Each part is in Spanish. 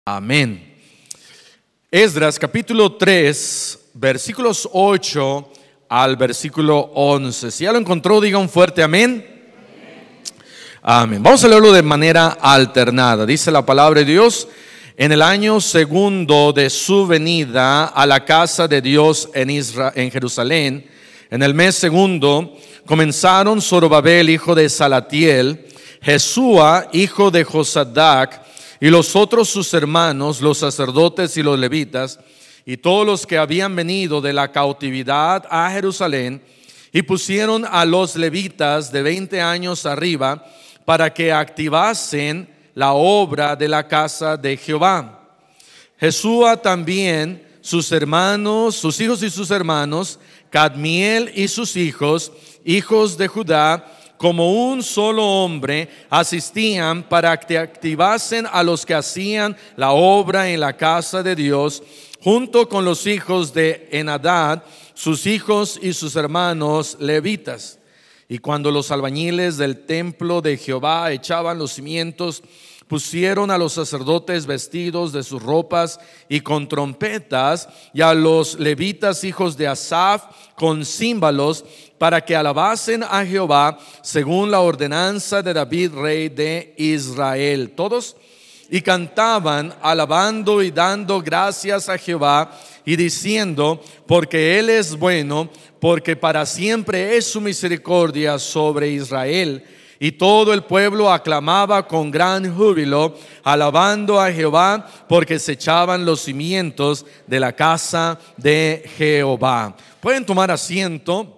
Amén. Esdras capítulo 3, versículos 8 al versículo 11. Si ya lo encontró, diga un fuerte amén. Amén. Vamos a leerlo de manera alternada. Dice la palabra de Dios: en el año segundo de su venida a la casa de Dios en Jerusalén, en el mes segundo, comenzaron Zorobabel, hijo de Salatiel, Jesúa, hijo de Josadac, y los otros sus hermanos, los sacerdotes y los levitas, y todos los que habían venido de la cautividad a Jerusalén, y pusieron a los levitas de 20 años arriba para que activasen la obra de la casa de Jehová. Jesúa también, sus hermanos, sus hijos y sus hermanos, Cadmiel y sus hijos, hijos de Judá, como un solo hombre, asistían para que activasen a los que hacían la obra en la casa de Dios, junto con los hijos de Enadad, sus hijos y sus hermanos levitas. Y cuando los albañiles del templo de Jehová echaban los cimientos, pusieron a los sacerdotes vestidos de sus ropas y con trompetas, y a los levitas hijos de Asaf con címbalos, para que alabasen a Jehová según la ordenanza de David, rey de Israel. Todos y cantaban alabando y dando gracias a Jehová y diciendo: porque Él es bueno, porque para siempre es su misericordia sobre Israel. Y todo el pueblo aclamaba con gran júbilo, alabando a Jehová, porque se echaban los cimientos de la casa de Jehová. Pueden tomar asiento.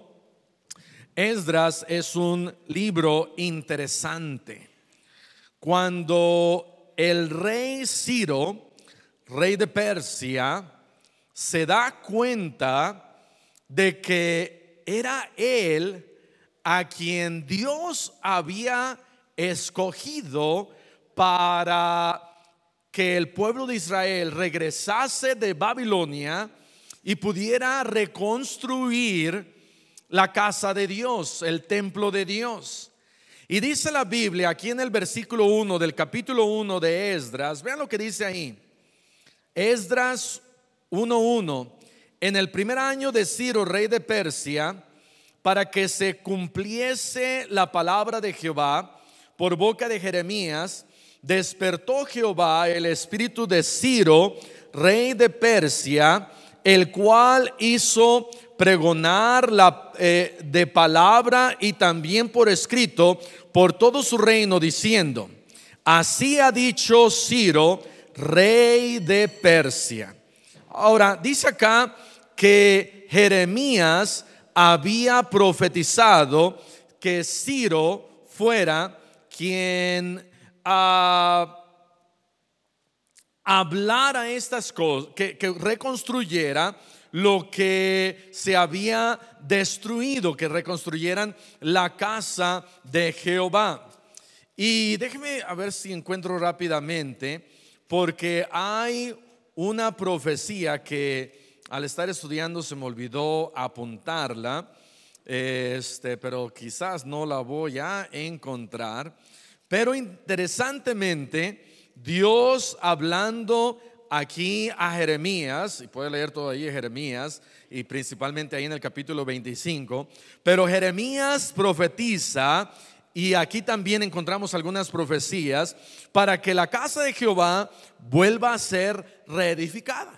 Esdras es un libro interesante. Cuando el rey Ciro, rey de Persia, se da cuenta de que era él a quien Dios había escogido para que el pueblo de Israel regresase de Babilonia y pudiera reconstruir la casa de Dios, el templo de Dios. Y dice la Biblia aquí en el versículo 1 del capítulo 1 de Esdras, vean lo que dice ahí. Esdras 1:1: en el primer año de Ciro, rey de Persia, para que se cumpliese la palabra de Jehová por boca de Jeremías, despertó Jehová el espíritu de Ciro, rey de Persia, el cual hizo pregonar de palabra y también por escrito por todo su reino, diciendo: así ha dicho Ciro, rey de Persia. Ahora dice acá que Jeremías había profetizado que Ciro fuera quien hablara estas cosas, que reconstruyera lo que se había destruido, que reconstruyeran la casa de Jehová. Y déjeme a ver si encuentro rápidamente, porque hay una profecía que al estar estudiando se me olvidó apuntarla, pero quizás no la voy a encontrar. Pero interesantemente, Dios hablando aquí a Jeremías, y puede leer todo ahí Jeremías, y principalmente ahí en el capítulo 25, pero Jeremías profetiza, y aquí también encontramos algunas profecías para que la casa de Jehová vuelva a ser reedificada.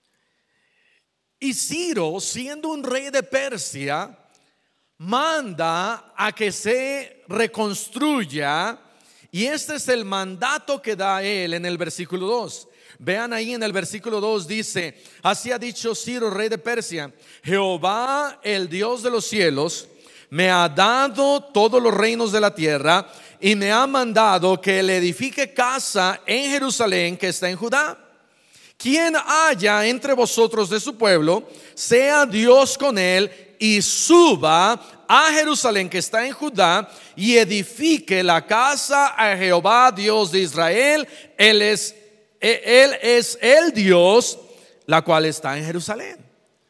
Y Ciro, siendo un rey de Persia, manda a que se reconstruya, y este es el mandato que da él en el versículo 2. Vean ahí en el versículo 2 dice: así ha dicho Ciro, rey de Persia, Jehová, el Dios de los cielos, me ha dado todos los reinos de la tierra y me ha mandado que le edifique casa en Jerusalén, que está en Judá. Quien haya entre vosotros de su pueblo, sea Dios con él, y suba a Jerusalén, que está en Judá, y edifique la casa a Jehová, Dios de Israel. Él es el Dios, la cual está en Jerusalén.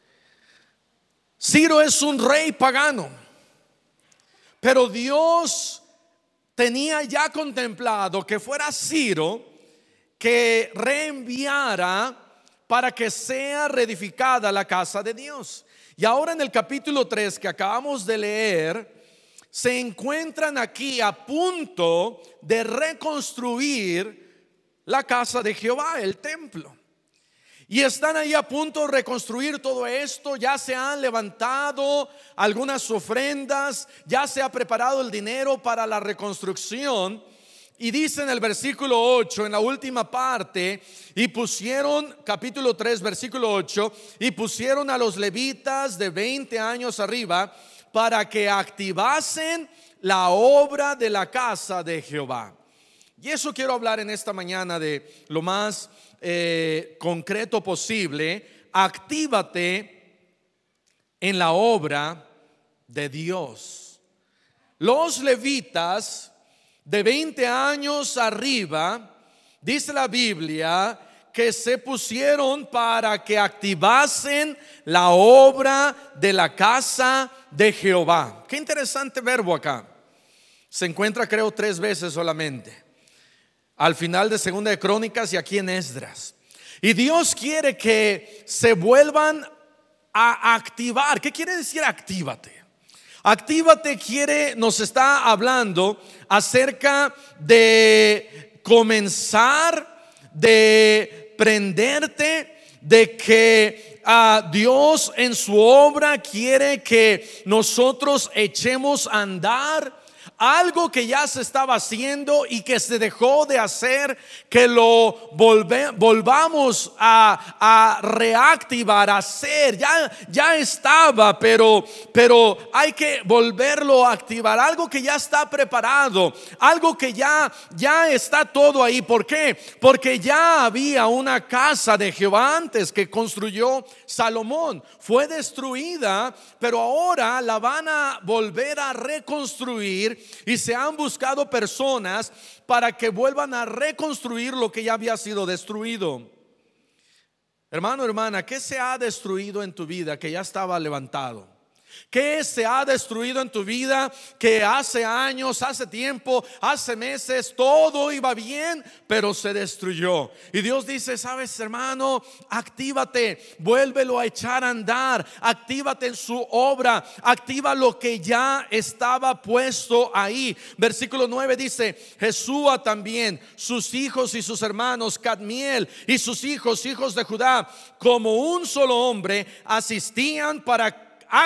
Ciro es un rey pagano, pero Dios tenía ya contemplado que fuera Ciro que reenviara para que sea reedificada la casa de Dios. Y ahora en el capítulo 3 que acabamos de leer, se encuentran aquí a punto de reconstruir la casa de Jehová, el templo. Y están ahí a punto de reconstruir todo esto. Ya se han levantado algunas ofrendas, ya se ha preparado el dinero para la reconstrucción. Y dice en el versículo 8, en la última parte, y pusieron, capítulo 3, versículo 8, y pusieron a los levitas de 20 años arriba para que activasen la obra de la casa de Jehová. Y eso quiero hablar en esta mañana de lo más concreto posible. Actívate en la obra de Dios. Los levitas de 20 años arriba, dice la Biblia, que se pusieron para que activasen la obra de la casa de Jehová. Qué interesante verbo acá. Se encuentra, creo, 3 veces solamente. Al final de Segunda de Crónicas y aquí en Esdras. Y Dios quiere que se vuelvan a activar. ¿Qué quiere decir actívate? Actívate nos está hablando acerca de comenzar, de prenderte, de que Dios en su obra quiere que nosotros echemos a andar algo que ya se estaba haciendo y que se dejó de hacer, que lo volvamos a reactivar, a hacer. Ya estaba, pero hay que volverlo a activar. Algo que ya está preparado, algo que ya está todo ahí. ¿Por qué? Porque ya había una casa de Jehová antes que construyó Salomón. Fue destruida, pero ahora la van a volver a reconstruir. Y se han buscado personas para que vuelvan a reconstruir lo que ya había sido destruido. Hermano, hermana, ¿qué se ha destruido en tu vida que ya estaba levantado? ¿Qué se ha destruido en tu vida que hace años, hace tiempo, hace meses todo iba bien, pero se destruyó? Y Dios dice: sabes, hermano, actívate, vuélvelo a echar a andar, actívate en su obra, activa lo que ya estaba puesto ahí. Versículo 9 dice: Jesúa también, sus hijos y sus hermanos, Cadmiel y sus hijos de Judá, como un solo hombre, asistían para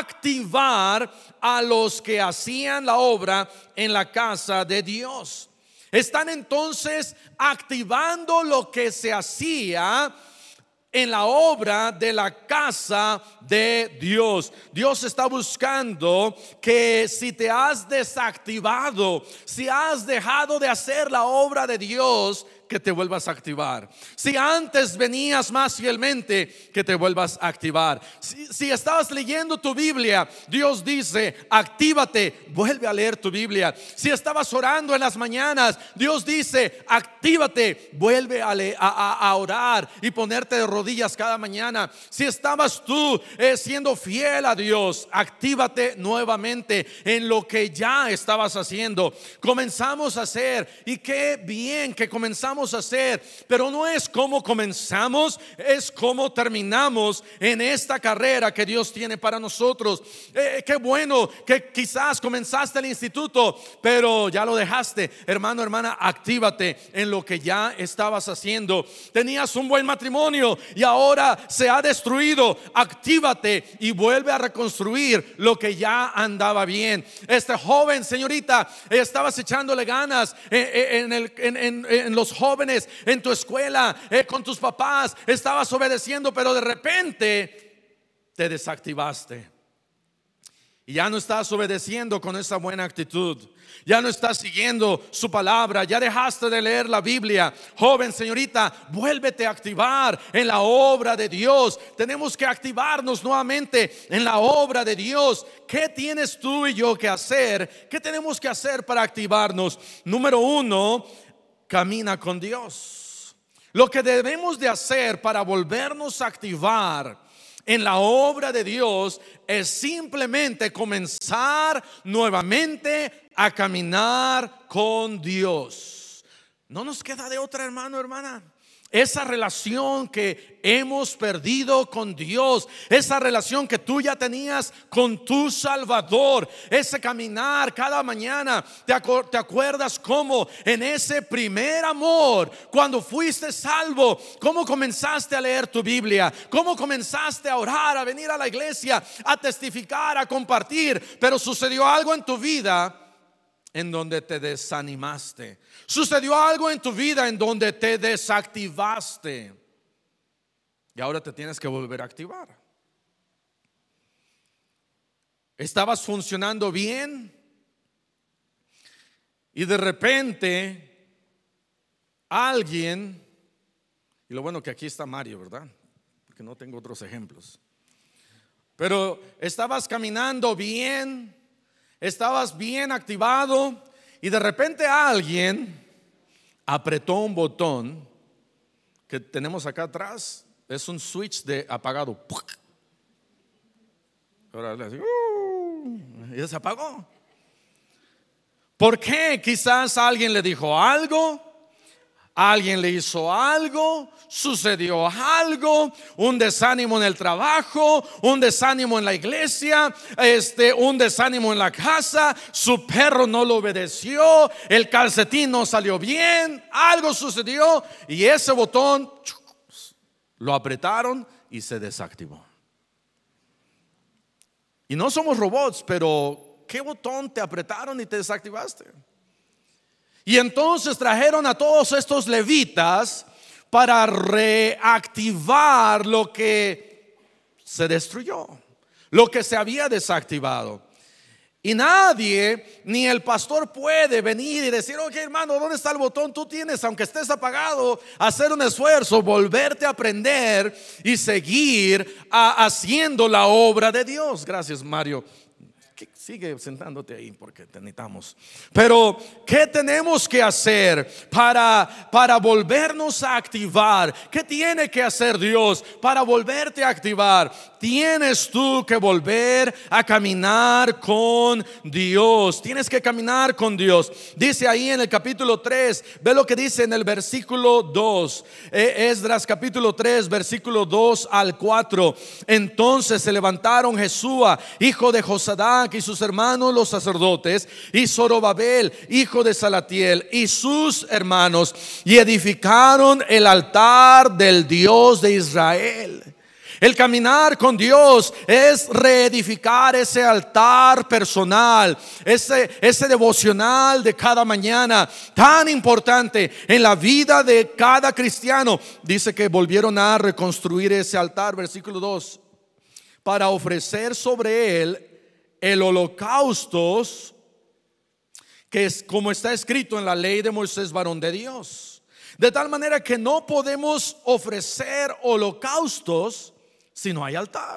activar a los que hacían la obra en la casa de Dios. Están entonces activando lo que se hacía en la obra de la casa de Dios. Dios está buscando que si te has desactivado, si has dejado de hacer la obra de Dios, que te vuelvas a activar. Si antes venías más fielmente, que te vuelvas a activar. Si estabas leyendo tu Biblia, Dios dice: actívate, vuelve a leer tu Biblia. Si estabas orando en las mañanas, Dios dice: actívate, vuelve a orar y ponerte de rodillas cada mañana. Si estabas tú siendo fiel a Dios, actívate nuevamente en lo que ya estabas haciendo. Comenzamos a hacer, y qué bien que comenzamos a hacer, pero no es cómo comenzamos, es cómo terminamos en esta carrera que Dios tiene para nosotros. Qué bueno que quizás comenzaste el instituto, pero ya lo dejaste. Hermano, hermana, actívate en lo que ya estabas haciendo. Tenías un buen matrimonio y ahora se ha destruido. Actívate y vuelve a reconstruir lo que ya andaba bien. Este joven, señorita, estabas echándole ganas en los jóvenes, en tu escuela, con tus papás, estabas obedeciendo, pero de repente te desactivaste y ya no estás obedeciendo con esa buena actitud. Ya no estás siguiendo su palabra, ya dejaste de leer la Biblia. Joven, señorita, vuélvete a activar en la obra de Dios. Tenemos que activarnos nuevamente en la obra de Dios. ¿Qué tienes tú y yo que hacer? ¿Qué tenemos que hacer para activarnos? Número 1, camina con Dios. Lo que debemos de hacer para volvernos a activar en la obra de Dios es simplemente comenzar nuevamente a caminar con Dios. No nos queda de otra, hermano, hermana. esa relación que hemos perdido con Dios, esa relación que tú ya tenías con tu Salvador, ese caminar cada mañana. ¿Te acuerdas cómo en ese primer amor, cuando fuiste salvo, cómo comenzaste a leer tu Biblia, cómo comenzaste a orar, a venir a la iglesia, a testificar, a compartir? Pero sucedió algo en tu vida en donde te desanimaste. Sucedió algo en tu vida en donde te desactivaste. Y ahora te tienes que volver a activar. Estabas funcionando bien y de repente alguien, y lo bueno que aquí está Mario, ¿verdad? Porque no tengo otros ejemplos. Pero estabas caminando bien, estabas bien activado y de repente alguien apretó un botón que tenemos acá atrás. Es un switch de apagado. Ahora así, y se apagó. ¿Por qué? Quizás alguien le dijo algo, alguien le hizo algo, sucedió algo, un desánimo en el trabajo, un desánimo en la iglesia, un desánimo en la casa, su perro no lo obedeció, el calcetín no salió bien, algo sucedió y ese botón lo apretaron y se desactivó. Y no somos robots, pero ¿qué botón te apretaron y te desactivaste? Y entonces trajeron a todos estos levitas para reactivar lo que se destruyó, lo que se había desactivado. Y nadie, ni el pastor puede venir y decir: oye, hermano, ¿dónde está el botón? Tú tienes, aunque estés apagado, hacer un esfuerzo, volverte a aprender y seguir haciendo la obra de Dios. Gracias, Mario. Sigue sentándote ahí porque te necesitamos. Pero ¿qué tenemos que hacer para volvernos a activar? ¿Qué tiene que hacer Dios para volverte a activar? Tienes tú que volver a caminar con Dios. Tienes que caminar con Dios. Dice ahí en el capítulo 3, ve lo que dice en el versículo 2, Esdras capítulo 3, versículo 2 al 4. Entonces se levantaron Jesúa, hijo de Josadac, y sus hermanos los sacerdotes, y Zorobabel, hijo de Salatiel, y sus hermanos, y edificaron el altar del Dios de Israel. El caminar con Dios es reedificar ese altar personal, ese devocional de cada mañana, tan importante en la vida de cada cristiano. Dice que volvieron a reconstruir ese altar, versículo 2, para ofrecer sobre él el holocaustos, que es como está escrito en la ley de Moisés, varón de Dios. De tal manera que no podemos ofrecer holocaustos si no hay altar.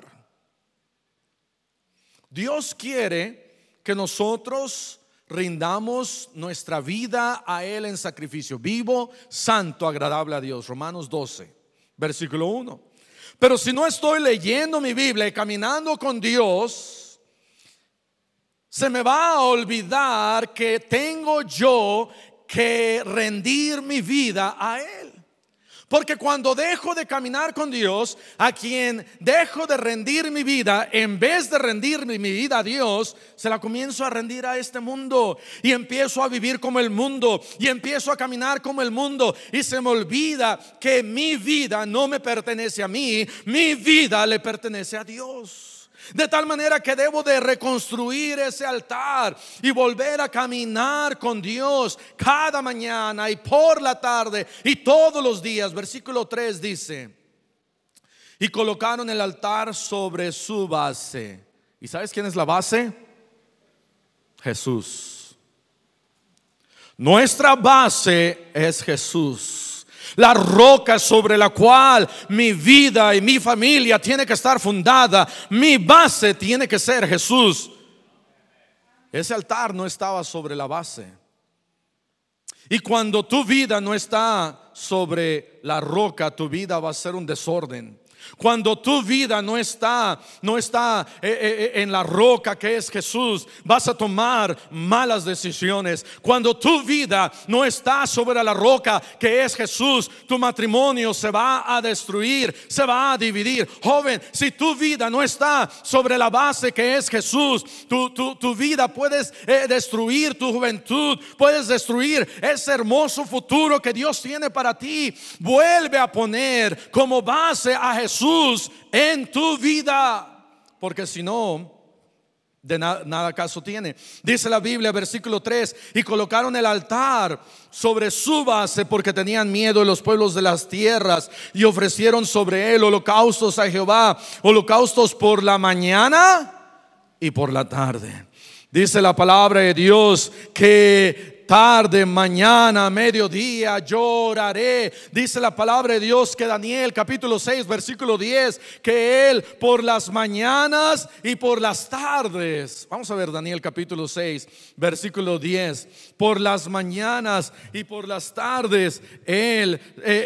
Dios quiere que nosotros rindamos nuestra vida a Él en sacrificio vivo, santo, agradable a Dios. Romanos 12, versículo 1. Pero si no estoy leyendo mi Biblia y caminando con Dios, se me va a olvidar que tengo yo que rendir mi vida a Él. Porque cuando dejo de caminar con Dios, a quien dejo de rendir mi vida, en vez de rendir mi vida a Dios, se la comienzo a rendir a este mundo. Y empiezo a vivir como el mundo, y empiezo a caminar como el mundo. Y se me olvida que mi vida no me pertenece a mí, mi vida le pertenece a Dios. De tal manera que debo de reconstruir ese altar y volver a caminar con Dios cada mañana y por la tarde y todos los días. Versículo 3 dice: y colocaron el altar sobre su base. ¿Y sabes quién es la base? Jesús. Nuestra base es Jesús. La roca sobre la cual mi vida y mi familia tiene que estar fundada. Mi base tiene que ser Jesús. Ese altar no estaba sobre la base. Y cuando tu vida no está sobre la roca, tu vida va a ser un desorden. Cuando tu vida no está en la roca que es Jesús, vas a tomar malas decisiones. Cuando tu vida no está sobre la roca que es Jesús, tu matrimonio se va a destruir, se va a dividir. Joven, si tu vida no está sobre la base que es Jesús, tu vida puedes destruir tu juventud, puedes destruir ese hermoso futuro que Dios tiene para ti. Vuelve a poner como base a Jesús en tu vida, porque si no, de nada caso tiene. Dice la Biblia, versículo 3: y colocaron el altar sobre su base porque tenían miedo de los pueblos de las tierras, y ofrecieron sobre él holocaustos a Jehová, holocaustos por la mañana y por la tarde. Dice la palabra de Dios que tarde, mañana, mediodía, yo oraré. Dice la palabra de Dios que Daniel capítulo 6 versículo 10, que él por las mañanas y por las tardes. Vamos a ver Daniel capítulo 6 versículo 10. Por las mañanas y por las tardes él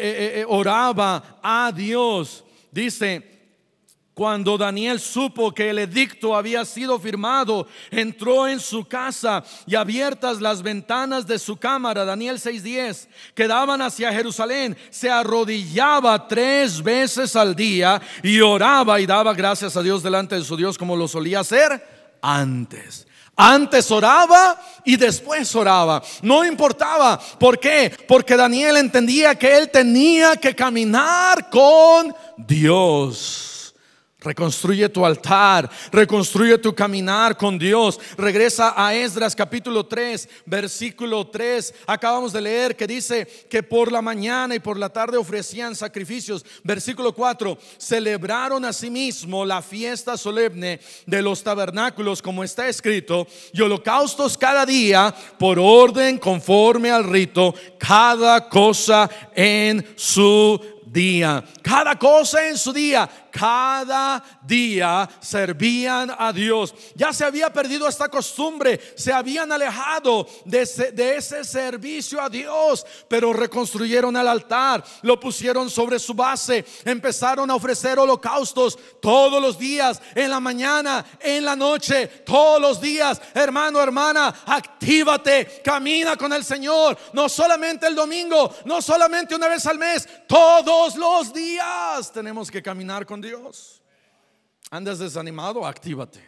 oraba a Dios. Dice: cuando Daniel supo que el edicto había sido firmado, entró en su casa, y abiertas las ventanas de su cámara, Daniel 6:10, que daban hacia Jerusalén, se arrodillaba 3 veces al día y oraba y daba gracias a Dios delante de su Dios, como lo solía hacer antes. Antes oraba y después oraba. No importaba. ¿Por qué? Porque Daniel entendía que él tenía que caminar con Dios. Reconstruye tu altar, reconstruye tu caminar con Dios. Regresa a Esdras capítulo 3 versículo 3. Acabamos de leer que dice que por la mañana y por la tarde ofrecían sacrificios. Versículo 4: celebraron asimismo la fiesta solemne de los tabernáculos, como está escrito, y holocaustos cada día por orden conforme al rito, cada cosa en su día. Cada cosa en su día. Cada día servían a Dios. Ya se había perdido esta costumbre, se habían alejado de ese servicio a Dios, pero reconstruyeron el altar, lo pusieron sobre su base, empezaron a ofrecer holocaustos todos los días, en la mañana, en la noche, todos los días. Hermano, hermana, actívate, camina con el Señor, no solamente el domingo, no solamente una vez al mes, todos los días tenemos que caminar con Dios. ¿Andas desanimado? Actívate.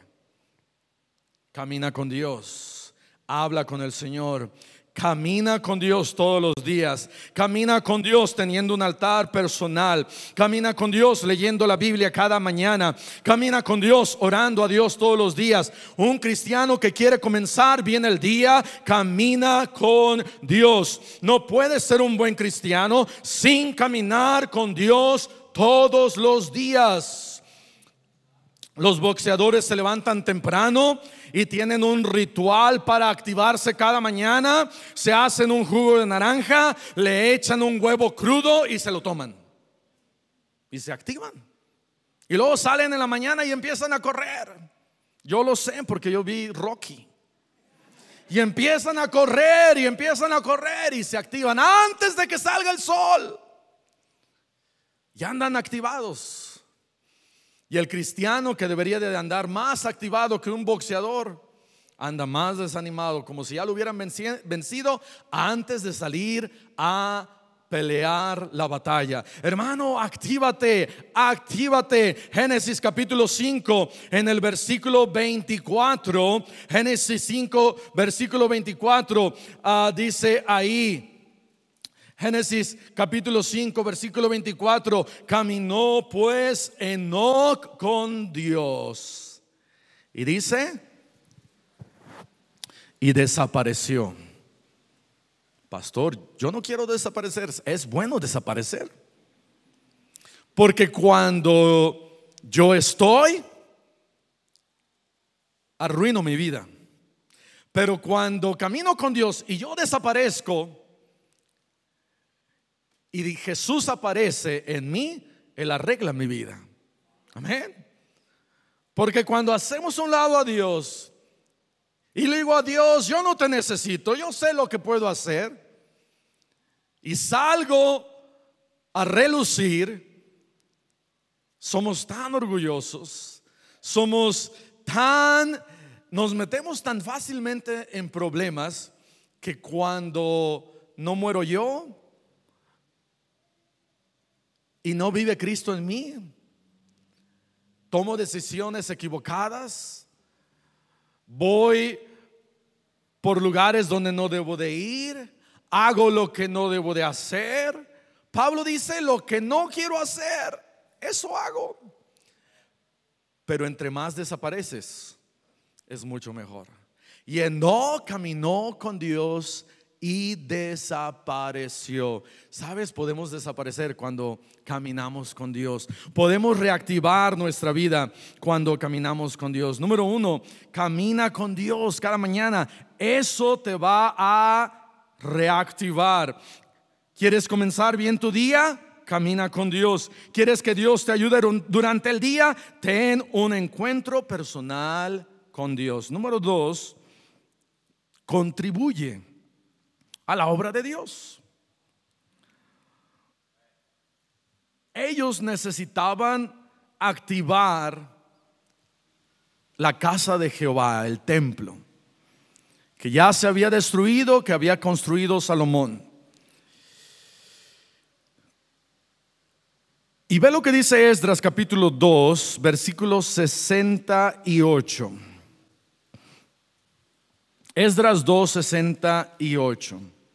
Camina con Dios. Habla con el Señor. Camina con Dios todos los días. Camina con Dios teniendo un altar personal. Camina con Dios leyendo la Biblia cada mañana. Camina con Dios orando a Dios todos los días. Un cristiano que quiere comenzar bien el día, camina con Dios. No puedes ser un buen cristiano sin caminar con Dios todos los días. Los boxeadores se levantan temprano y tienen un ritual para activarse cada mañana. Se hacen un jugo de naranja, le echan un huevo crudo y se lo toman. Y se activan. Y luego salen en la mañana y empiezan a correr. Yo lo sé porque yo vi Rocky. Y empiezan a correr y empiezan a correr y se activan antes de que salga el sol. Ya andan activados. Y el cristiano, que debería de andar más activado que un boxeador, anda más desanimado, como si ya lo hubieran vencido antes de salir a pelear la batalla. Hermano, actívate, actívate. Génesis capítulo 5 en el versículo 24. Génesis 5 versículo 24 dice ahí. Génesis capítulo 5 versículo 24: caminó pues Enoc con Dios. Y dice: y desapareció. Pastor, yo no quiero desaparecer. Es bueno desaparecer, porque cuando yo estoy, arruino mi vida. Pero cuando camino con Dios y yo desaparezco y Jesús aparece en mí, Él arregla mi vida. Amén. Porque cuando hacemos un lado a Dios y le digo a Dios: yo no te necesito, yo sé lo que puedo hacer, y salgo a relucir, somos tan orgullosos, nos metemos tan fácilmente en problemas que cuando no muero yo y no vive Cristo en mí, tomo decisiones equivocadas, voy por lugares donde no debo de ir, hago lo que no debo de hacer. Pablo dice: lo que no quiero hacer, eso hago. Pero entre más desapareces, es mucho mejor. Y Enoc caminó con Dios y desapareció. ¿Sabes? Podemos desaparecer cuando caminamos con Dios. Podemos reactivar nuestra vida cuando caminamos con Dios. Número 1, camina con Dios cada mañana. Eso te va a reactivar. ¿Quieres comenzar bien tu día? Camina con Dios. ¿Quieres que Dios te ayude durante el día? Ten un encuentro personal con Dios. Número 2, contribuye a la obra de Dios. Ellos necesitaban activar la casa de Jehová, el templo, que ya se había destruido, que había construido Salomón. Y ve lo que dice Esdras capítulo 2, versículo 68. Esdras 2, 68.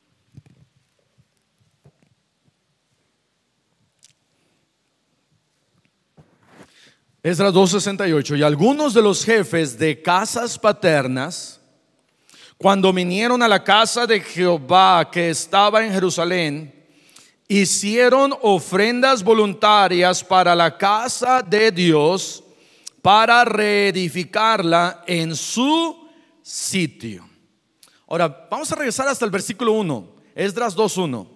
Esdras 2, 68. Y algunos de los jefes de casas paternas, cuando vinieron a la casa de Jehová que estaba en Jerusalén, hicieron ofrendas voluntarias para la casa de Dios, para reedificarla en su sitio. Ahora vamos a regresar hasta el versículo 1, Esdras 2:1.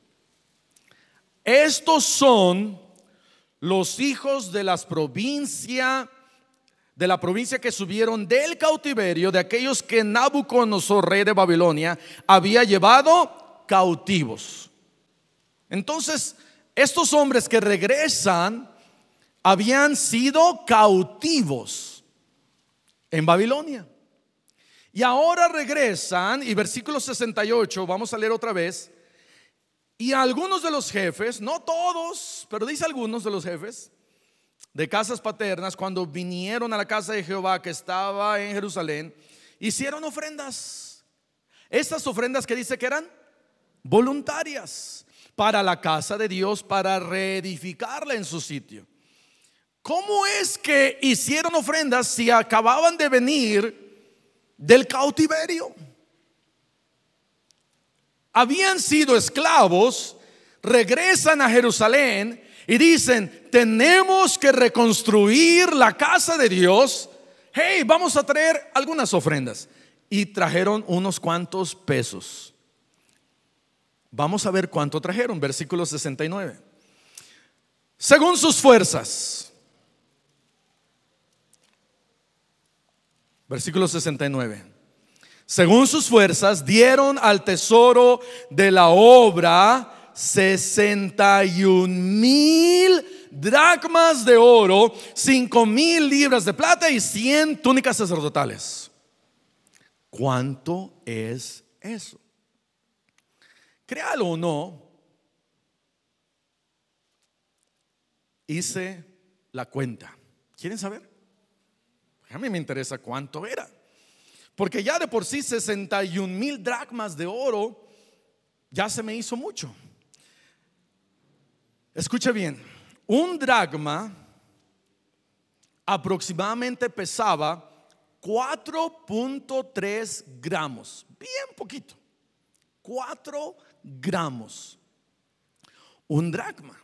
Estos son los hijos de la provincia que subieron del cautiverio, de aquellos que Nabucodonosor, rey de Babilonia, había llevado cautivos. Entonces, estos hombres que regresan habían sido cautivos en Babilonia. Y ahora regresan, y versículo 68, vamos a leer otra vez. Y algunos de los jefes, no todos, pero dice algunos de los jefes de casas paternas, cuando vinieron a la casa de Jehová que estaba en Jerusalén, hicieron ofrendas. Estas ofrendas que dice que eran voluntarias para la casa de Dios, para reedificarla en su sitio. ¿Cómo es que hicieron ofrendas si acababan de venir del cautiverio? Habían sido esclavos, regresan a Jerusalén y dicen: tenemos que reconstruir la casa de Dios. Hey, vamos a traer algunas ofrendas. Y trajeron unos cuantos pesos. Vamos a ver cuánto trajeron. Versículo 69. Según sus fuerzas. Versículo 69. Según sus fuerzas dieron al tesoro de la obra 61,000 dracmas de oro, 5,000 libras de plata y 100 túnicas sacerdotales. ¿Cuánto es eso? Créalo o no, hice la cuenta. ¿Quieren saber? A mí me interesa cuánto era, porque ya de por sí 61,000 dracmas de oro ya se me hizo mucho. Escuche bien, un dracma aproximadamente pesaba 4.3 gramos, bien poquito, 4 gramos. Un dracma,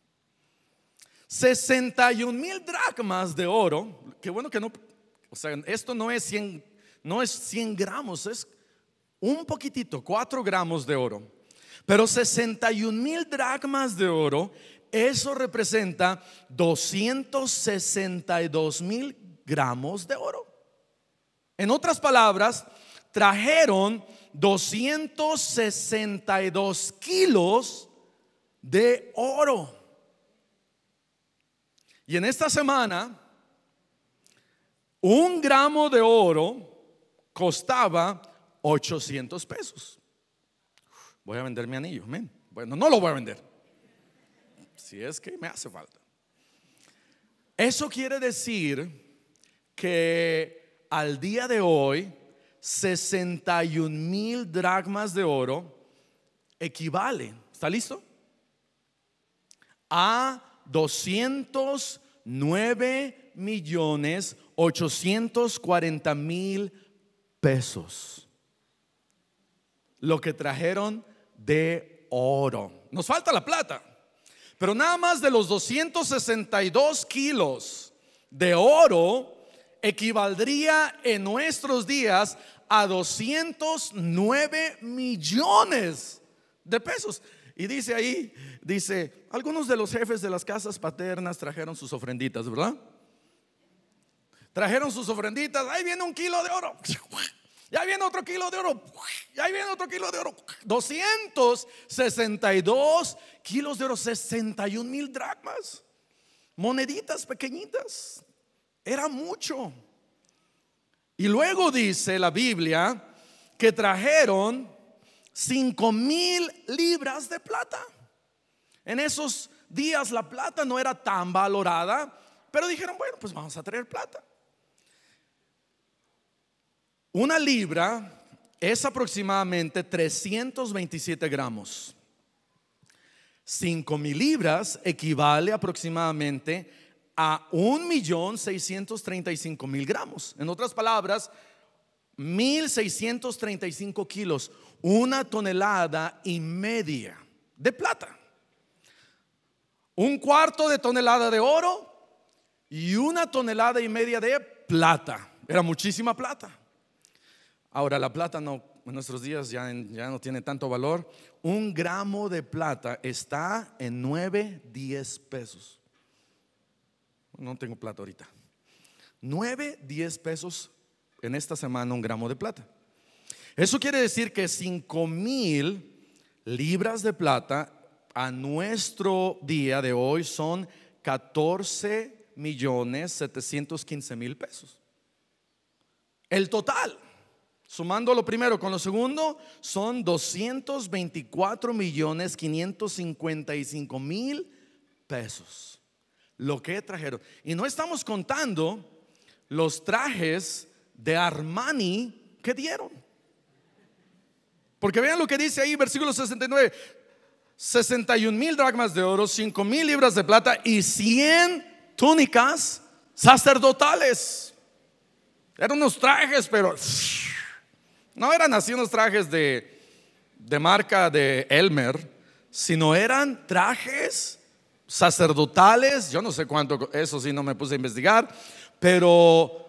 61,000 dracmas de oro. Qué bueno que no, o sea, esto no es 100 gramos, es un poquitito, 4 gramos de oro. Pero 61,000 dracmas de oro, eso representa 262,000 gramos de oro. En otras palabras, trajeron 262 kilos de oro. Y en esta semana, 1 gramo de oro costaba 800 pesos. Voy a vender mi anillo, amén. Bueno, no lo voy a vender, si es que me hace falta. Eso quiere decir que al día de hoy 61,000 dracmas de oro equivale, ¿está listo? A 209,840,000 pesos. Lo que trajeron de oro. Nos falta la plata, pero nada más de los 262 kilos de oro equivaldría en nuestros días a 209 millones de pesos. Y dice ahí, algunos de los jefes de las casas paternas trajeron sus ofrenditas, ¿verdad? Trajeron sus ofrenditas. Ahí viene 1 kilo de oro. Ya viene otro kilo de oro. Ya viene otro kilo de oro. 262 kilos de oro, 61,000 dracmas. Moneditas pequeñitas. Era mucho. Y luego dice la Biblia que trajeron 5,000 libras de plata. En esos días la plata no era tan valorada, pero dijeron, bueno, pues vamos a traer plata. 1 libra es aproximadamente 327 gramos. 5,000 libras equivale aproximadamente a 1,635,000 gramos. En otras palabras, 1,635 kilos, 1,5 toneladas de plata. 1/4 de tonelada de oro y 1,5 toneladas de plata. Era muchísima plata. Ahora la plata no, en nuestros días ya no tiene tanto valor. 1 gramo de plata está en 9-10 pesos. No tengo plata ahorita. 9-10 pesos en esta semana 1 gramo de plata. Eso quiere decir que 5,000 libras de plata a nuestro día de hoy son 14,715,000 pesos. El total, sumando lo primero con lo segundo, son 224,555,000 pesos. Lo que trajeron. Y no estamos contando los trajes de Armani que dieron. Porque vean lo que dice ahí, versículo 69. 61,000 dracmas de oro, 5,000 libras de plata y 100 túnicas sacerdotales. Eran unos trajes, pero no eran así unos trajes de marca de Elmer, sino eran trajes sacerdotales. Yo no sé cuánto, eso sí no me puse a investigar, pero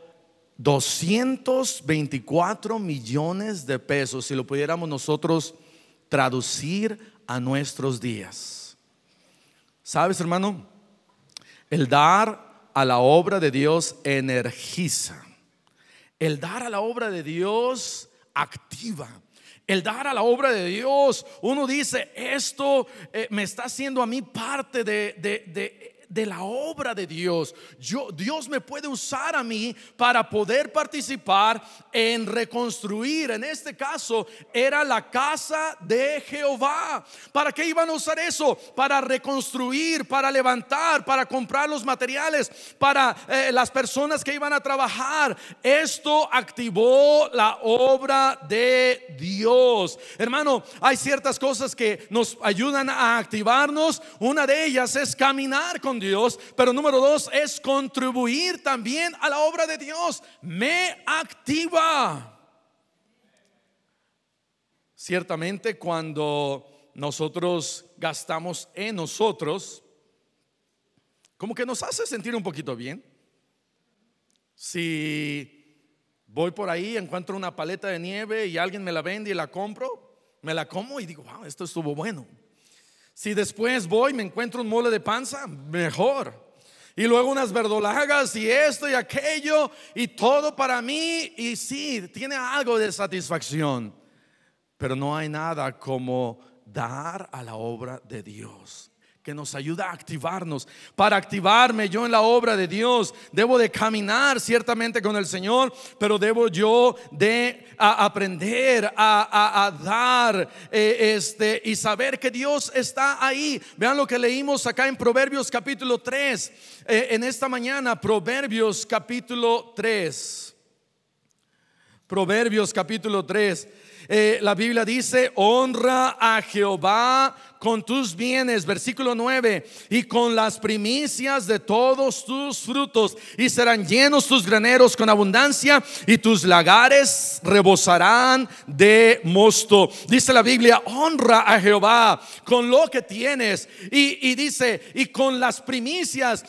224 millones de pesos, si lo pudiéramos nosotros traducir a nuestros días. ¿Sabes, hermano? El dar a la obra de Dios energiza. El dar a la obra de Dios activa. El dar a la obra de Dios, uno dice, esto me está haciendo a mí parte de la obra de Dios. Dios me puede usar a mí para poder participar en reconstruir. En este caso era la casa de Jehová. ¿Para qué iban a usar eso? Para reconstruir, para levantar, para comprar los materiales, para las personas que iban a trabajar. Esto activó la obra de Dios. Hermano, hay ciertas cosas que nos ayudan a activarnos. Una de ellas es caminar con Dios, pero número 2 es contribuir también a la obra de Dios. Me activa. Ciertamente cuando nosotros gastamos en nosotros, como que nos hace sentir un poquito bien. Si voy por ahí, encuentro una paleta de nieve y alguien me la vende y la compro, me la como y digo, wow, esto estuvo bueno. Si después voy, me encuentro un mole de panza, mejor. Y luego unas verdolagas y esto y aquello y todo para mí. Y sí, tiene algo de satisfacción. Pero no hay nada como dar a la obra de Dios. que nos ayuda a activarnos. Para activarme yo en la obra de Dios, debo de caminar ciertamente con el Señor, pero debo yo de aprender a dar y saber que Dios está ahí. Vean lo que leímos acá en Proverbios capítulo 3 en esta mañana. Proverbios capítulo 3. Proverbios capítulo 3. La Biblia dice: honra a Jehová con tus bienes, versículo 9, y con las primicias de todos tus frutos, y serán llenos tus graneros con abundancia, y tus lagares rebosarán de mosto. Dice la Biblia: honra a Jehová con lo que tienes, y dice, y con las primicias.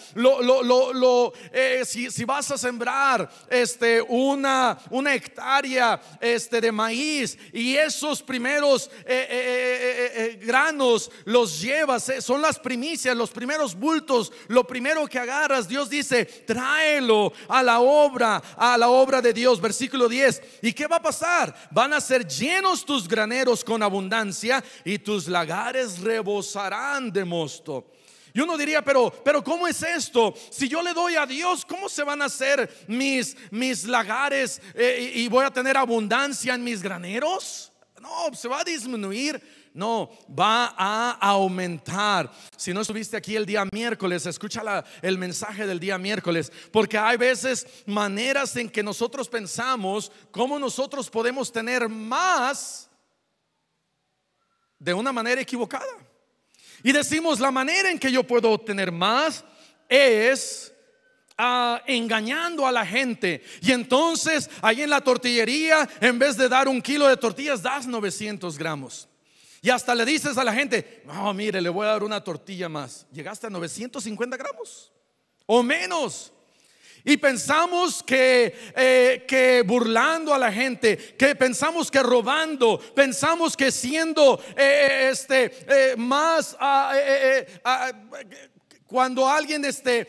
Si vas a sembrar una hectárea de maíz, y esos primeros granos los llevas, son las primicias, los primeros bultos, lo primero que agarras. Dios dice: tráelo a la obra de Dios. Versículo 10. ¿Y qué va a pasar? Van a ser llenos tus graneros con abundancia, y tus lagares rebosarán de mosto. Y uno diría: pero ¿cómo es esto? Si yo le doy a Dios, ¿cómo se van a hacer mis lagares y voy a tener abundancia en mis graneros? No, se va a disminuir. No, va a aumentar. Si no estuviste aquí el día miércoles, escucha el mensaje del día miércoles, porque hay veces maneras en que nosotros pensamos cómo nosotros podemos tener más de una manera equivocada. Y decimos: la manera en que yo puedo obtener más es engañando a la gente. Y entonces ahí en la tortillería, en vez de dar 1 kilo de tortillas, das 900 gramos. Y hasta le dices a la gente: no, mire, le voy a dar una tortilla más. Llegaste a 950 gramos o menos. Y pensamos que burlando a la gente, que pensamos que robando, pensamos que siendo más cuando alguien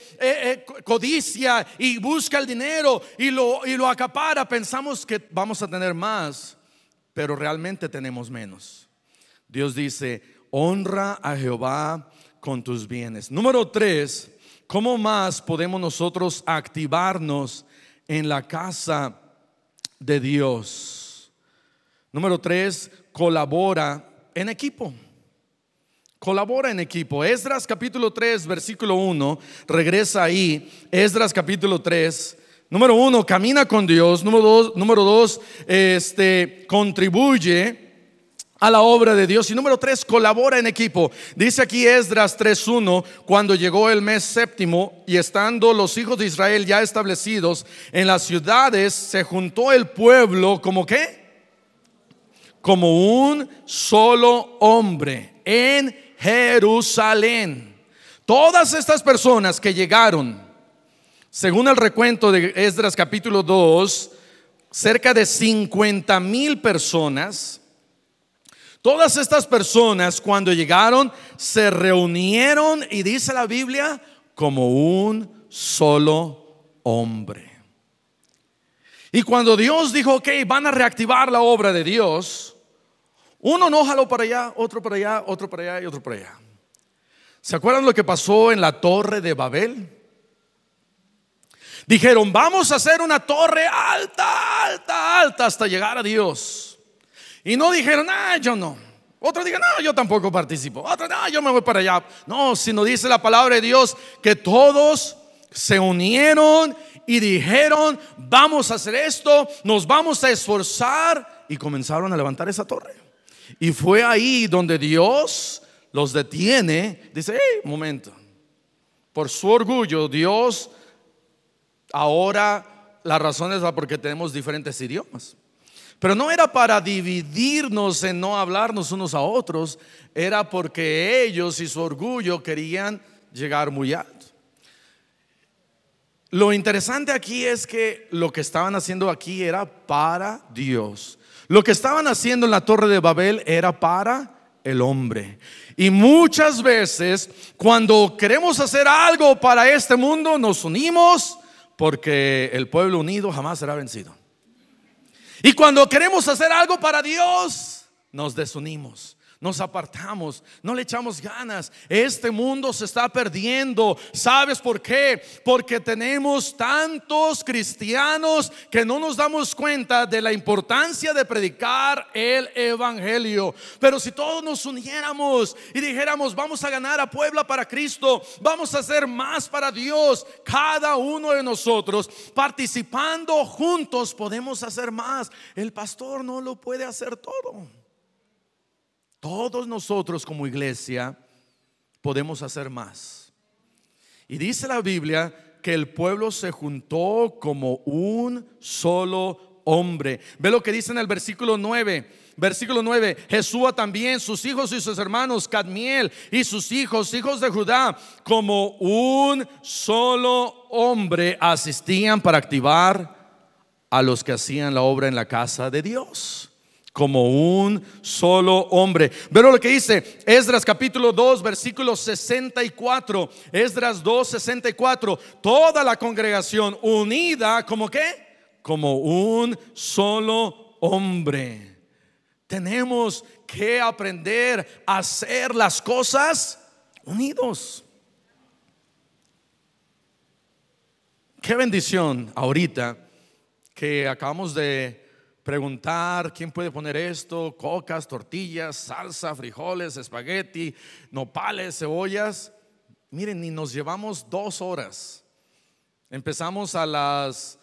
codicia y busca el dinero y lo acapara, pensamos que vamos a tener más, pero realmente tenemos menos. Dios dice: honra a Jehová con tus bienes. Número 3, ¿cómo más podemos nosotros activarnos en la casa de Dios? Número 3, colabora en equipo. Colabora en equipo. Esdras capítulo 3 versículo 1. Regresa ahí. Esdras capítulo 3. Número 1, camina con Dios. Número 2, contribuye a la obra de Dios. Y número 3, colabora en equipo. Dice aquí Esdras 3:1: cuando llegó el mes séptimo, y estando los hijos de Israel ya establecidos en las ciudades, se juntó el pueblo como ¿qué? Como un solo hombre en Jerusalén. Todas estas personas que llegaron, según el recuento de Esdras capítulo 2, cerca de 50,000 personas. Todas estas personas, cuando llegaron, se reunieron, y dice la Biblia, como un solo hombre. Y cuando Dios dijo: ok, van a reactivar la obra de Dios, uno no jaló para allá, otro para allá, otro para allá y otro para allá. ¿Se acuerdan lo que pasó en la torre de Babel? Dijeron: vamos a hacer una torre alta, alta, alta hasta llegar a Dios. Y no dijeron: yo no. Otro dijo: no, yo tampoco participo. Otro: no, yo me voy para allá. No, sino dice la palabra de Dios que todos se unieron y dijeron: vamos a hacer esto, nos vamos a esforzar. Y comenzaron a levantar esa torre. Y fue ahí donde Dios los detiene. Dice: hey, momento. Por su orgullo, Dios, ahora la razón es porque tenemos diferentes idiomas. Pero no era para dividirnos en no hablarnos unos a otros, era porque ellos y su orgullo querían llegar muy alto. Lo interesante aquí es que lo que estaban haciendo aquí era para Dios. Lo que estaban haciendo en la torre de Babel era para el hombre. Y muchas veces cuando queremos hacer algo para este mundo, nos unimos, porque el pueblo unido jamás será vencido. Y cuando queremos hacer algo para Dios, nos desunimos, nos apartamos, no le echamos ganas. Este mundo se está perdiendo. ¿Sabes por qué? Porque tenemos tantos cristianos que no nos damos cuenta de la importancia de predicar el evangelio. Pero si todos nos uniéramos y dijéramos: vamos a ganar a Puebla para Cristo, vamos a hacer más para Dios, cada uno de nosotros participando juntos podemos hacer más. El pastor no lo puede hacer todo. Todos nosotros como iglesia podemos hacer más. Y dice la Biblia que el pueblo se juntó como un solo hombre. Ve lo que dice en el versículo 9. Versículo 9: Jesúa también, sus hijos y sus hermanos, Cadmiel y sus hijos, hijos de Judá, como un solo hombre asistían para activar a los que hacían la obra en la casa de Dios. Como un solo hombre. Pero lo que dice Esdras capítulo 2 versículo 64. Esdras 2, 64. Toda la congregación unida, ¿como qué? Como un solo hombre. Tenemos que aprender a hacer las cosas unidos. Qué bendición ahorita que acabamos de preguntar quién puede poner esto: cocas, tortillas, salsa, frijoles, espagueti, nopales, cebollas. Miren, ni nos llevamos 2 horas. Empezamos a las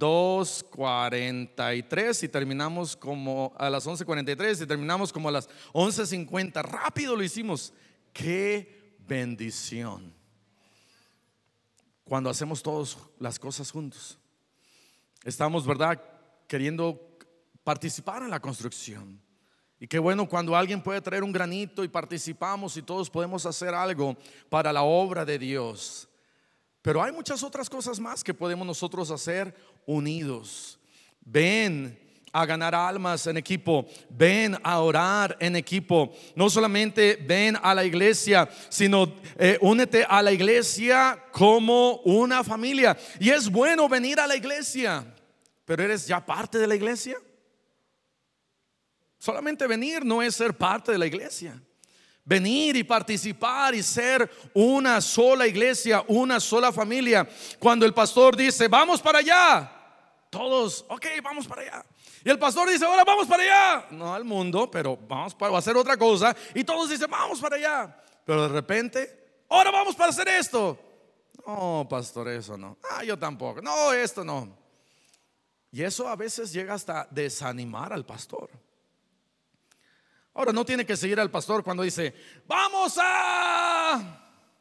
2:43 y terminamos como a las 11:43 y terminamos como a las 11:50. Rápido lo hicimos. Qué bendición cuando hacemos todas las cosas juntos. Estamos, ¿verdad?, queriendo participar en la construcción. Y qué bueno cuando alguien puede traer un granito y participamos y todos podemos hacer algo para la obra de Dios. Pero hay muchas otras cosas más que podemos nosotros hacer unidos. Ven a ganar almas en equipo. Ven a orar en equipo. No solamente ven a la iglesia, sino únete a la iglesia como una familia. Y es bueno venir a la iglesia, pero ¿eres ya parte de la iglesia? Solamente venir no es ser parte de la iglesia. Venir y participar y ser una sola iglesia, una sola familia. Cuando el pastor dice: vamos para allá, todos, ok, vamos para allá. Y el pastor dice: ahora vamos para allá. No al mundo, pero vamos para hacer otra cosa. Y todos dicen: vamos para allá. Pero de repente: ahora vamos para hacer esto. No, pastor, eso no. Yo tampoco. No, esto no. Y eso a veces llega hasta desanimar al pastor. Ahora, no tiene que seguir al pastor cuando dice: vamos a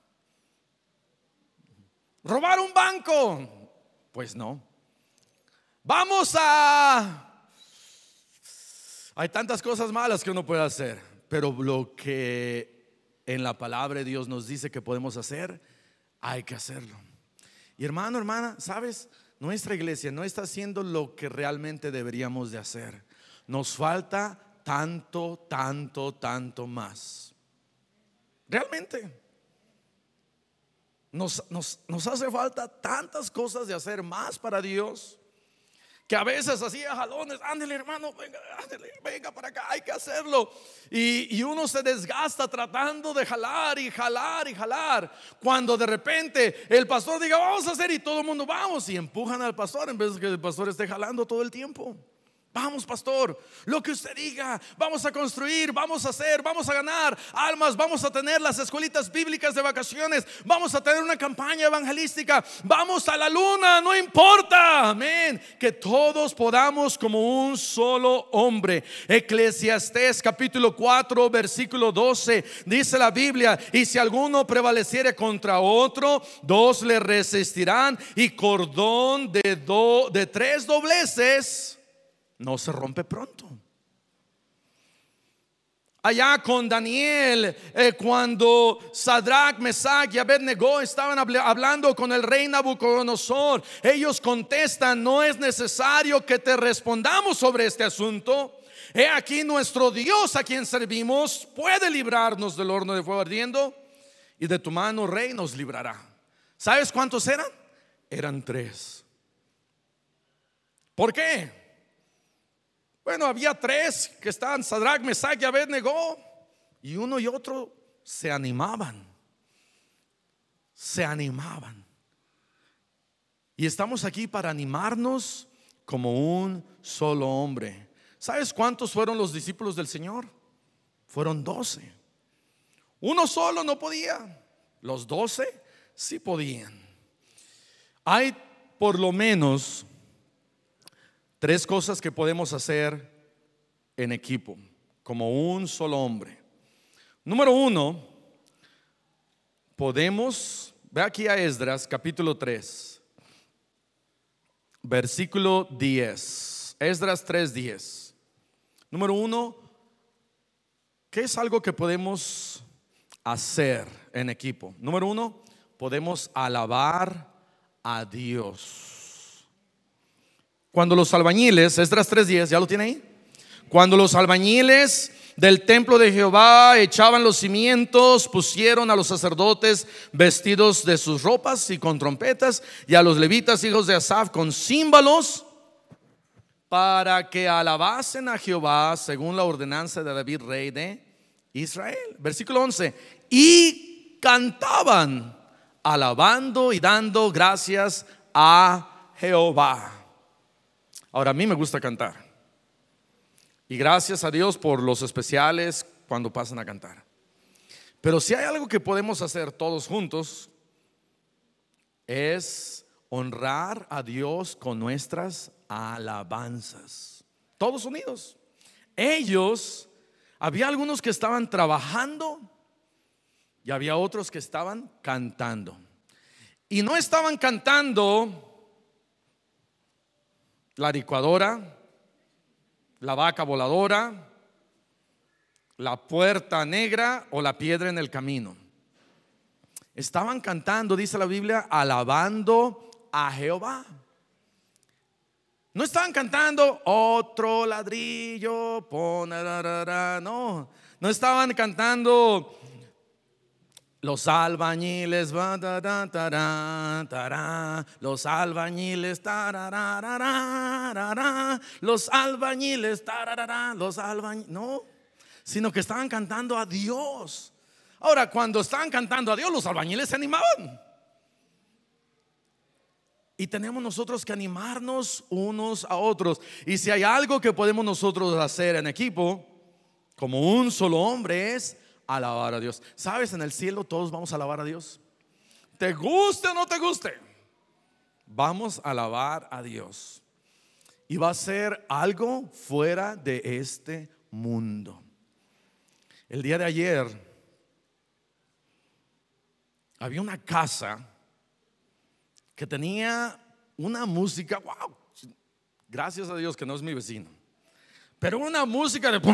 robar un banco. Pues no. Vamos a... Hay tantas cosas malas que uno puede hacer, pero lo que en la palabra de Dios nos dice que podemos hacer, hay que hacerlo. Y hermano, hermana, ¿sabes? Nuestra iglesia no está haciendo lo que realmente deberíamos de hacer. Nos falta tanto más. Realmente nos hace falta tantas cosas de hacer más para Dios, que a veces así a jalones: ándale, hermano, venga para acá, hay que hacerlo. Y uno se desgasta tratando de jalar y jalar y jalar, cuando de repente el pastor diga: vamos a hacer, y todo el mundo vamos, y empujan al pastor en vez de que el pastor esté jalando todo el tiempo. Vamos, pastor, lo que usted diga, vamos a construir, vamos a hacer, vamos a ganar almas, vamos a tener las escuelitas bíblicas de vacaciones, vamos a tener una campaña evangelística, vamos a la luna, no importa, amén, que todos podamos como un solo hombre. Eclesiastés capítulo 4 versículo 12 dice la Biblia: y si alguno prevaleciere contra otro, 2 le resistirán, y cordón de 3 dobleces no se rompe pronto. Allá con Daniel, cuando Sadrach, Mesach y Abednego estaban hablando con el rey Nabucodonosor, ellos contestan: no es necesario que te respondamos sobre este asunto. He aquí, nuestro Dios a quien servimos puede librarnos del horno de fuego ardiendo, y de tu mano, rey, nos librará. ¿Sabes cuántos eran? Eran 3. ¿Por qué? Bueno, había 3 que estaban: Sadrach, Mesach y Abednego. Y uno y otro se animaban. Se animaban. Y estamos aquí para animarnos como un solo hombre. ¿Sabes cuántos fueron los discípulos del Señor? Fueron 12. Uno solo no podía. Los 12 sí podían. Hay por lo menos 3 cosas que podemos hacer en equipo, como un solo hombre. Número 1, podemos, ve aquí a Esdras capítulo 3, versículo 10. Esdras 3:10. Número 1, ¿qué es algo que podemos hacer en equipo? Número 1, podemos alabar a Dios. Cuando los albañiles, Esdras 3:10, ¿ya lo tiene ahí? Cuando los albañiles del templo de Jehová echaban los cimientos, pusieron a los sacerdotes vestidos de sus ropas y con trompetas, y a los levitas hijos de Asaf con címbalos, para que alabasen a Jehová según la ordenanza de David, rey de Israel. Versículo 11. Y cantaban, alabando y dando gracias a Jehová. Ahora, a mí me gusta cantar. Y gracias a Dios por los especiales cuando pasan a cantar. Pero si hay algo que podemos hacer todos juntos, es honrar a Dios con nuestras alabanzas. Todos unidos. Había algunos que estaban trabajando y había otros que estaban cantando. Y no estaban cantando la licuadora, la vaca voladora, la puerta negra o la piedra en el camino. Estaban cantando, dice la Biblia, alabando a Jehová. No estaban cantando otro ladrillo, no estaban cantando los albañiles, los albañiles, los albañiles, no, sino que estaban cantando a Dios. Ahora, cuando estaban cantando a Dios, los albañiles se animaban. Y tenemos nosotros que animarnos unos a otros. Y si hay algo que podemos nosotros hacer en equipo, como un solo hombre, es alabar a Dios. ¿Sabes? En el cielo todos vamos a alabar a Dios. Te guste o no te guste, vamos a alabar a Dios. Y va a ser algo fuera de este mundo. El día de ayer había una casa que tenía una música, wow, gracias a Dios que no es mi vecino, pero una música de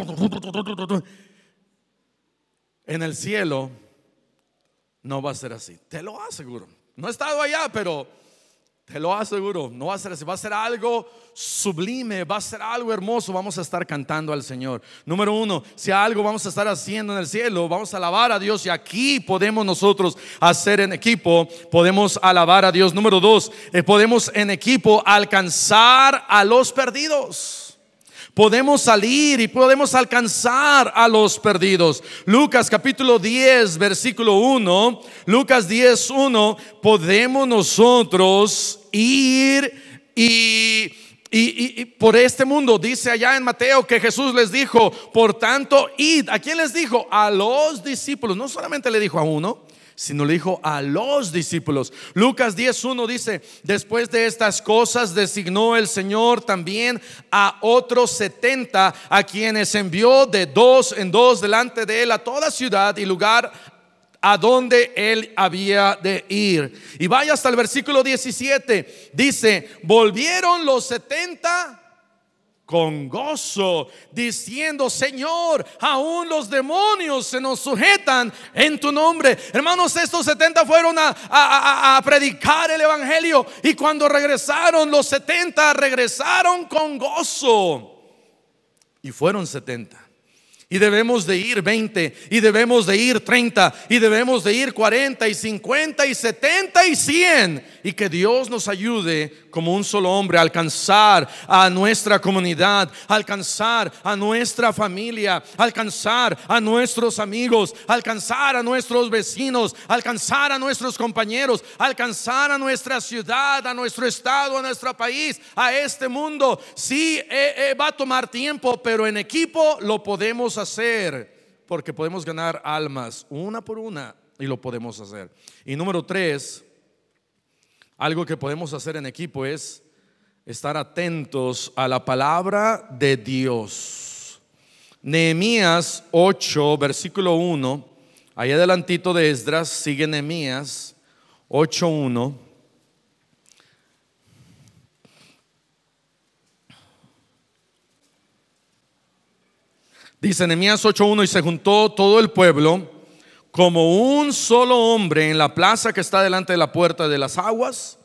en el cielo no va a ser así, te lo aseguro. No he estado allá, pero te lo aseguro, no va a ser así. Va a ser algo sublime, va a ser algo hermoso. Vamos a estar cantando al Señor. Número 1, si algo vamos a estar haciendo en el cielo, vamos a alabar a Dios. Y aquí podemos nosotros hacer en equipo, podemos alabar a Dios. Número 2, podemos en equipo alcanzar a los perdidos. Podemos salir y podemos alcanzar a los perdidos. Lucas capítulo 10 versículo 1. Lucas 10:1. Podemos nosotros ir y por este mundo. Dice allá en Mateo que Jesús les dijo, por tanto, id. ¿A quién les dijo? A los discípulos. No solamente le dijo a uno, sino le dijo a los discípulos. Lucas 10:1 dice, después de estas cosas designó el Señor también a otros 70, a quienes envió de 2 en 2 delante de él a toda ciudad y lugar a donde él había de ir. Y vaya hasta el versículo 17. Dice, volvieron los 70 con gozo, diciendo, Señor, aún los demonios se nos sujetan en tu nombre. Hermanos, estos 70 fueron a predicar el evangelio. Y cuando regresaron, los 70 regresaron con gozo. Y fueron 70. Y debemos de ir 20, y debemos de ir 30, y debemos de ir 40 y 50 y 70 y 100. Y que Dios nos ayude como un solo hombre a alcanzar a nuestra comunidad, a alcanzar a nuestra familia, a alcanzar a nuestros amigos, a alcanzar a nuestros vecinos, a alcanzar a nuestros compañeros, a alcanzar a nuestra ciudad, a nuestro estado, a nuestro país, a este mundo. Sí, va a tomar tiempo, pero en equipo lo podemos hacer, porque podemos ganar almas una por una, y lo podemos hacer. Y número 3, algo que podemos hacer en equipo es estar atentos a la palabra de Dios. Nehemías 8, versículo 1, ahí adelantito de Esdras sigue Nehemías 8:1. Dice Nehemías 8:1: y se juntó todo el pueblo como un solo hombre en la plaza que está delante de la puerta de las aguas.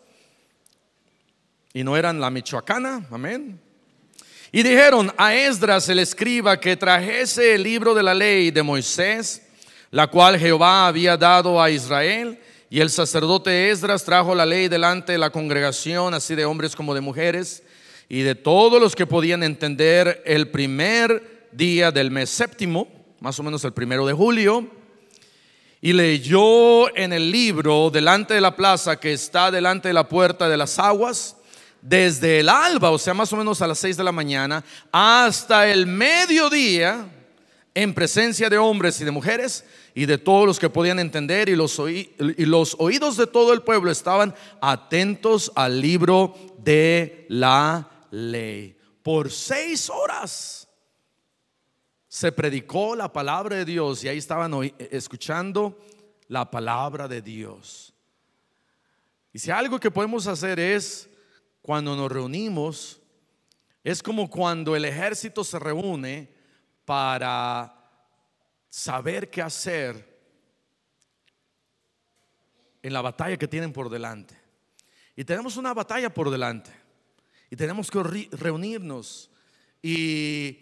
Y no eran la Michoacana, amén. Y dijeron a Esdras el escriba que trajese el libro de la ley de Moisés, la cual Jehová había dado a Israel. Y el sacerdote Esdras trajo la ley delante de la congregación, así de hombres como de mujeres, y de todos los que podían entender, el primer día del mes séptimo, más o menos el 1 de julio. Y leyó en el libro delante de la plaza que está delante de la puerta de las aguas, desde el alba, o sea, más o menos a las 6 de la mañana, hasta el mediodía, en presencia de hombres y de mujeres y de todos los que podían entender. Y los oídos de todo el pueblo estaban atentos al libro de la ley. Por 6 horas se predicó la palabra de Dios, y ahí estaban escuchando la palabra de Dios. Y si algo que podemos hacer es, cuando nos reunimos, es como cuando el ejército se reúne para saber qué hacer en la batalla que tienen por delante. Y tenemos una batalla por delante, y tenemos que reunirnos y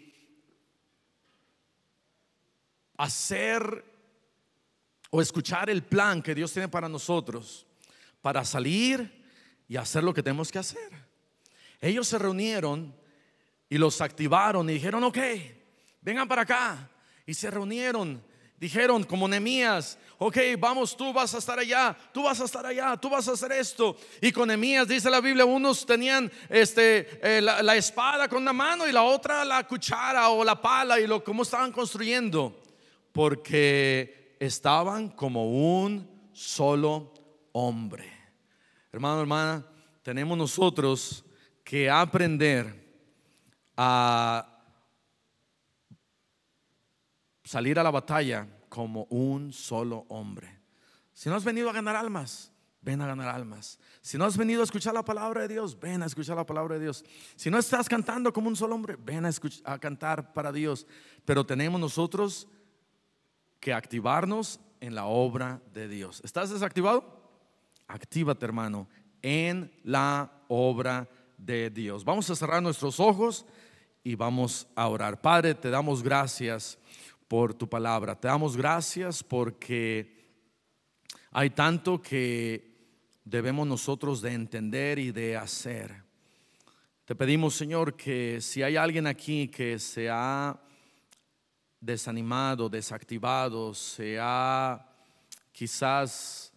hacer o escuchar el plan que Dios tiene para nosotros, para salir y hacer lo que tenemos que hacer. Ellos se reunieron y los activaron y dijeron: ok, vengan para acá. Y se reunieron, dijeron como Nehemías: ok, vamos, tú vas a estar allá, tú vas a estar allá, tú vas a hacer esto. Y con Nehemías dice la Biblia, unos tenían la espada con una mano y la otra la cuchara o la pala, y cómo estaban construyendo, porque estaban como un solo hombre. Hermano, hermana, tenemos nosotros que aprender a salir a la batalla como un solo hombre. Si no has venido a ganar almas, ven a ganar almas. Si no has venido a escuchar la palabra de Dios, ven a escuchar la palabra de Dios. Si no estás cantando como un solo hombre, ven a cantar para Dios. Pero tenemos nosotros que activarnos en la obra de Dios. ¿Estás desactivado? Actívate, hermano, en la obra de Dios. Vamos a cerrar nuestros ojos y vamos a orar. Padre, te damos gracias por tu palabra. Te damos gracias porque hay tanto que debemos nosotros de entender y de hacer. Te pedimos, Señor, que si hay alguien aquí que se ha desanimado, desactivado, se ha quizás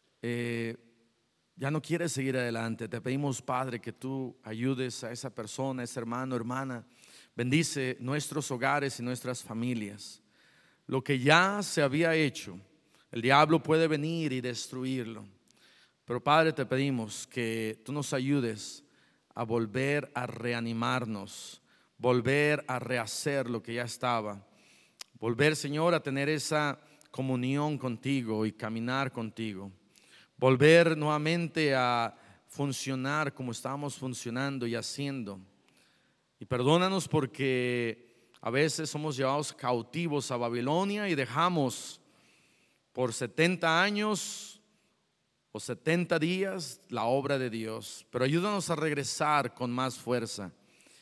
ya no quiere seguir adelante, te pedimos, Padre, que tú ayudes a esa persona, a ese hermano, hermana. Bendice nuestros hogares y nuestras familias. Lo que ya se había hecho, el diablo puede venir y destruirlo, pero Padre, te pedimos que tú nos ayudes a volver a reanimarnos, volver a rehacer lo que ya estaba. Volver, Señor, a tener esa comunión contigo y caminar contigo. Volver nuevamente a funcionar como estábamos funcionando y haciendo. Y perdónanos porque a veces somos llevados cautivos a Babilonia y dejamos por 70 años o 70 días la obra de Dios. Pero ayúdanos a regresar con más fuerza.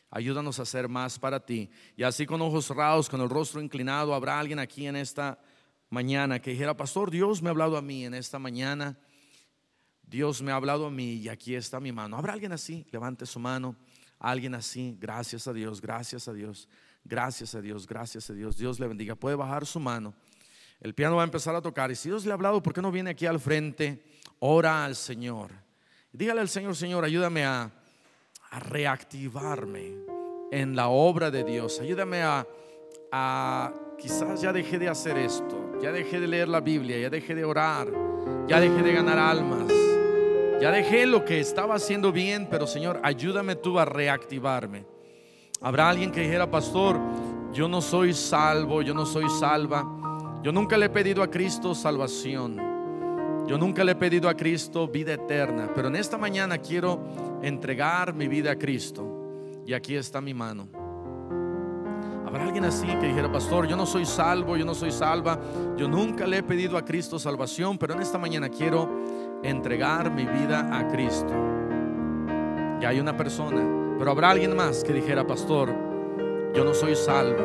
Ayúdanos a hacer más para ti. Y así con ojos cerrados, con el rostro inclinado, habrá alguien aquí en esta mañana que dijera: pastor, Dios me ha hablado a mí en esta mañana. Dios me ha hablado a mí y aquí está mi mano. ¿Habrá alguien así? Levante su mano. Alguien así. Gracias a Dios, gracias a Dios, gracias a Dios, gracias a Dios. Dios le bendiga. Puede bajar su mano. El piano va a empezar a tocar. Y si Dios le ha hablado, ¿por qué no viene aquí al frente? Ora al Señor. Dígale al Señor: Señor, ayúdame a reactivarme en la obra de Dios. Ayúdame a quizás ya dejé de hacer esto, ya dejé de leer la Biblia, ya dejé de orar, ya dejé de ganar almas, ya dejé lo que estaba haciendo bien, pero Señor, ayúdame tú a reactivarme. Habrá alguien que dijera: pastor, yo no soy salvo, yo no soy salva, yo nunca le he pedido a Cristo salvación, yo nunca le he pedido a Cristo vida eterna, pero en esta mañana quiero entregar mi vida a Cristo y aquí está mi mano. Habrá alguien así que dijera: pastor, yo no soy salvo, yo no soy salva, yo nunca le he pedido a Cristo salvación, pero en esta mañana quiero entregar mi vida a Cristo. Ya hay una persona, pero habrá alguien más que dijera: pastor, yo no soy salvo.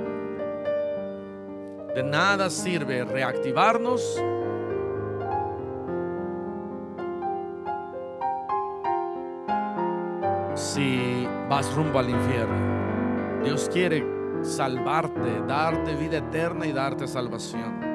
De nada sirve reactivarnos si vas rumbo al infierno. Dios quiere salvarte, darte vida eterna y darte salvación.